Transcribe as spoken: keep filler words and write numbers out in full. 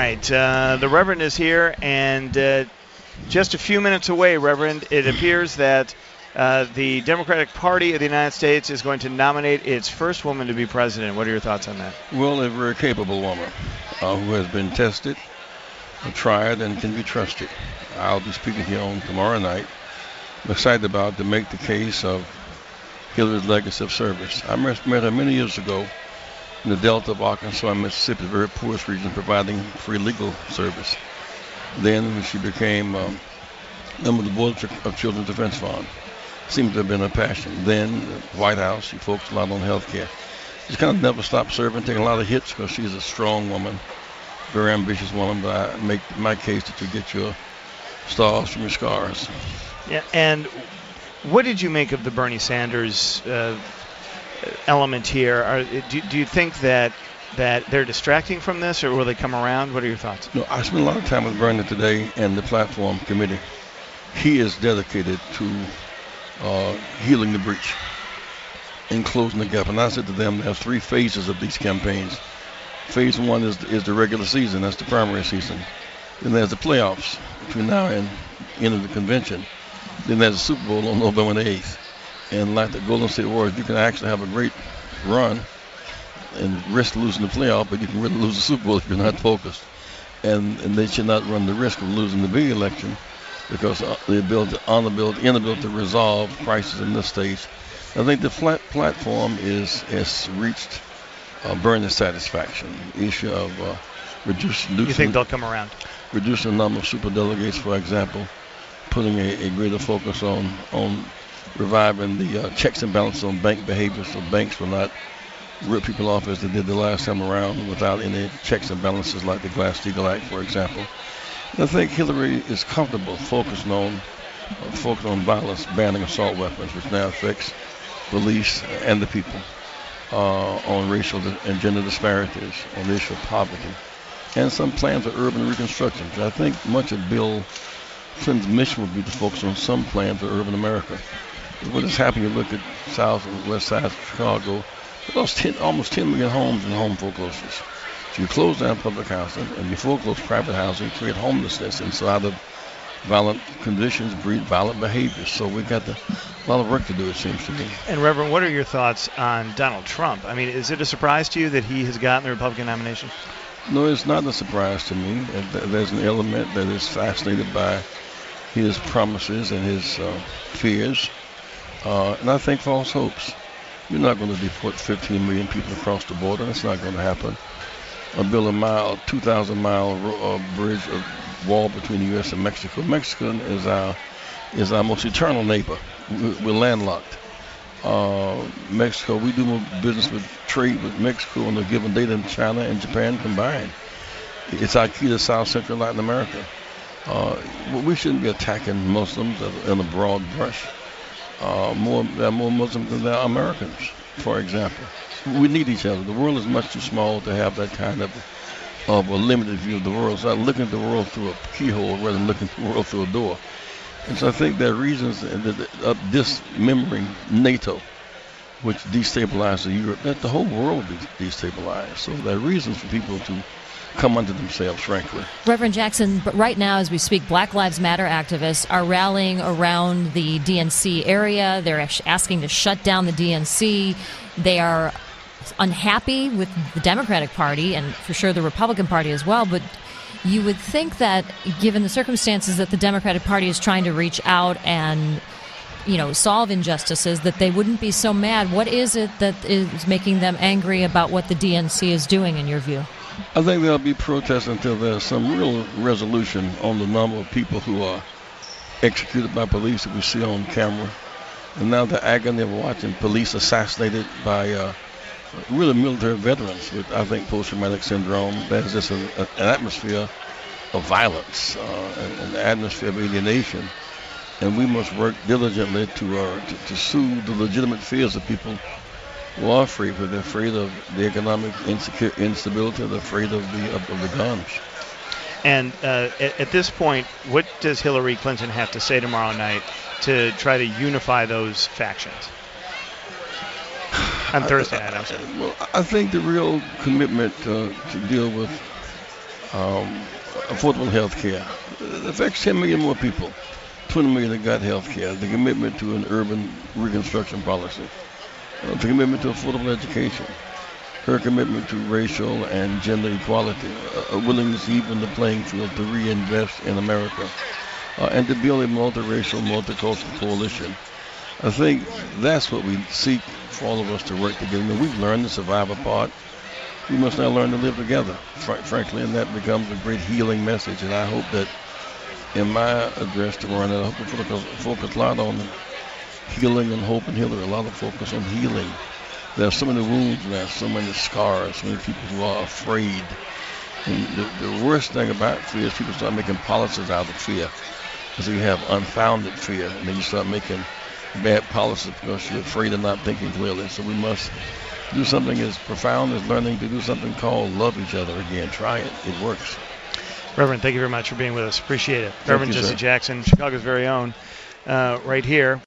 right, uh, the Reverend is here, and uh, just a few minutes away, Reverend, it appears that uh, the Democratic Party of the United States is going to nominate its first woman to be president. What are your thoughts on that? Well, a very capable woman uh, who has been tested, tried, and can be trusted. I'll be speaking here on tomorrow night. I'm excited about to make the case of Hillary's legacy of service. I met her many years ago in the Delta of Arkansas and Mississippi, the very poorest region, providing free legal service. Then, when she became um, member of the Board of Children's Defense Fund, seems to have been her passion. Then, the White House, she focused a lot on health care. She's kind of never stopped serving, taking a lot of hits because she's a strong woman, very ambitious woman, but I make my case that you get your stars from your scars. Yeah, and what did you make of the Bernie Sanders uh, element here? Are, do, do you think that that they're distracting from this, or will they come around? What are your thoughts? No, I spent a lot of time with Bernie today and the platform committee. He is dedicated to uh, healing the breach and closing the gap. And I said to them, there's three phases of these campaigns. Phase one is is the regular season. That's the primary season. Then there's the playoffs between now and the end of the convention. Then there's the Super Bowl on November the eighth. And like the Golden State Warriors, you can actually have a great run and risk losing the playoff, but you can really lose the Super Bowl if you're not focused. And and they should not run the risk of losing the big election because the ability, inability, inability to resolve crisis in this stage. I think the flat platform is has reached uh, Bernie's satisfaction. The issue of uh, reducing. You think they'll come around? Reducing the number of superdelegates, for example, putting a, a greater focus on on reviving the uh, checks and balances on bank behavior, so banks will not rip people off as they did the last time around without any checks and balances like the Glass-Steagall Act, for example. And I think Hillary is comfortable focusing on uh, focusing on violence, banning assault weapons, which now affects police and the people, uh, on racial and gender disparities, on the issue of poverty, and some plans for urban reconstruction. I think much of Bill Clinton's mission would be to focus on some plans for urban America. What has happened, you look at south and west side of Chicago, we lost ten, almost ten million homes in home foreclosures. So you close down public housing and you foreclose private housing, you create homelessness, and so out of violent conditions breed violent behavior. So we've got the, a lot of work to do, it seems to me. And Reverend, what are your thoughts on Donald Trump? I mean, is it a surprise to you that he has gotten the Republican nomination? No, it's not a surprise to me. There's an element that is fascinated by his promises and his uh, fears, uh, and I think false hopes. You're not going to deport fifteen million people across the border. That's not going to happen. Or build a mile, two thousand mile uh, bridge, a wall between the U S and Mexico. Mexico is our is our most eternal neighbor. We're landlocked. Uh, Mexico, we do more business with trade with Mexico on a given day than China and Japan combined. It's our key to South Central Latin America. Uh, we shouldn't be attacking Muslims in a broad brush. Uh, more, there are more Muslims than there are Americans, for example. We need each other. The world is much too small to have that kind of of a limited view of the world. So I'm looking at the world through a keyhole rather than looking at the world through a door. And so I think there are reasons of dismembering NATO, which destabilizes Europe, that the whole world be destabilized. So there are reasons for people to come unto themselves, frankly. Reverend Jackson, but right now as we speak, Black Lives Matter activists are rallying around the D N C area. They're asking to shut down the D N C. They are unhappy with the Democratic Party and for sure the Republican Party as well, but you would think that given the circumstances that the Democratic Party is trying to reach out and, you know, solve injustices, that they wouldn't be so mad. What is it that is making them angry about what the D N C is doing, in your view? I think there'll be protests until there's some real resolution on the number of people who are executed by police that we see on camera. And now the agony of watching police assassinated by uh, really military veterans with, I think, post-traumatic syndrome. There's just a, a, an atmosphere of violence, uh, and an atmosphere of alienation. And we must work diligently to, uh, to, to soothe the legitimate fears of people who are afraid, but they're afraid of the economic insecure, instability, they're afraid of the, of, of the guns. And uh, at, at this point, what does Hillary Clinton have to say tomorrow night to try to unify those factions? On Thursday night, I'm sorry. Well, I think the real commitment uh, to deal with um, affordable health care. It affects ten million more people, twenty million that got health care, the commitment to an urban reconstruction policy, uh, the commitment to affordable education, her commitment to racial and gender equality, a willingness to even the playing field to reinvest in America, uh, and to build a multiracial, multicultural coalition. I think that's what we seek for all of us to work together. I mean, we've learned the survivor part. We must now learn to live together, fr- frankly, and that becomes a great healing message. And I hope that in my address tomorrow night, I hope we focus, focus a lot on healing and hope and Hillary, a lot of focus on healing. There are so many wounds now, so many scars, so many people who are afraid. And the, the worst thing about fear is people start making policies out of fear. Because you have unfounded fear, and then you start making bad policies because you're afraid of not thinking clearly. So we must do something as profound as learning to do something called love each other again. Try it. It works. Reverend, thank you very much for being with us. Appreciate it. Thank Reverend you, Jesse sir. Jackson, Chicago's very own, uh, right here.